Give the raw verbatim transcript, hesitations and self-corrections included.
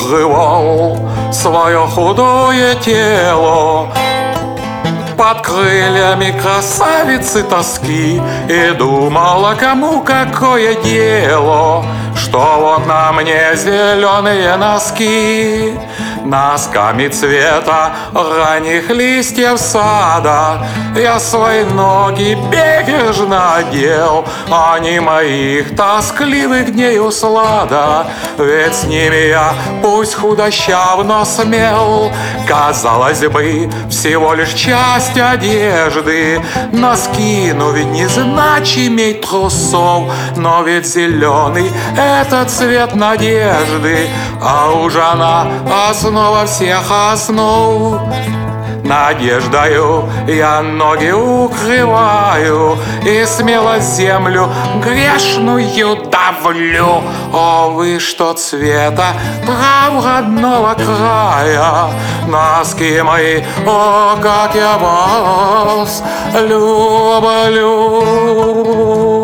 укрывал свое худое тело под крыльями красавицы тоски и думала, кому какое дело, что вот на мне зеленые носки, носками цвета ранних листьев сада я свои ноги бережно одел, они моих тоскливых дней услада, ведь с ними я пусть худощав, но смел, казалось бы, всего лишь часть одежды, носки, но ведь не значимей трусов, но ведь зеленый — это цвет надежды, а уж она основа всех основ. Надеждою я ноги укрываю и смело землю грешную давлю. О, вы что цвета трав родного края, носки мои, о, как я вас люблю.